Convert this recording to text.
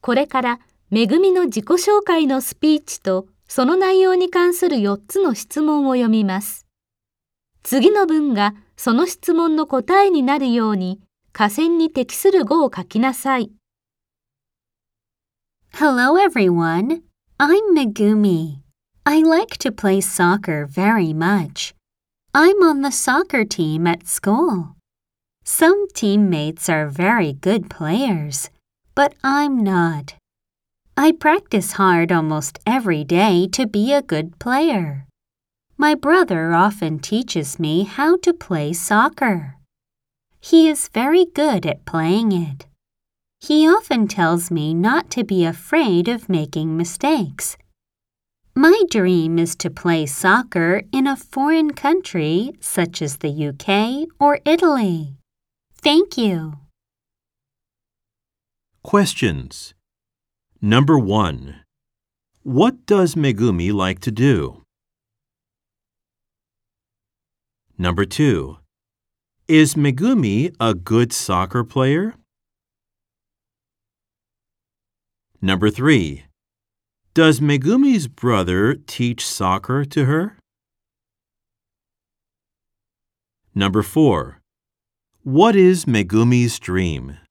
これからめぐみの自己紹介のスピーチとその内容に関する4つの質問を読みます。次の文がその質問の答えになるように下線に適する語を書きなさい。 Hello everyone, I'm Megumi. I like to play soccer very much. I'm on the soccer team at school. Some teammates are very good players, but I'm not. I practice hard almost every day to be a good player. My brother often teaches me how to play soccer. He is very good at playing it. He often tells me not to be afraid of making mistakes. My dream is to play soccer in a foreign country such as the UK or Italy. Thank you. Questions. Number 1. What does Megumi like to do? Number 2. Is Megumi a good soccer player? Number 3. Does Megumi's brother teach soccer to her? Number 4. What is Megumi's dream?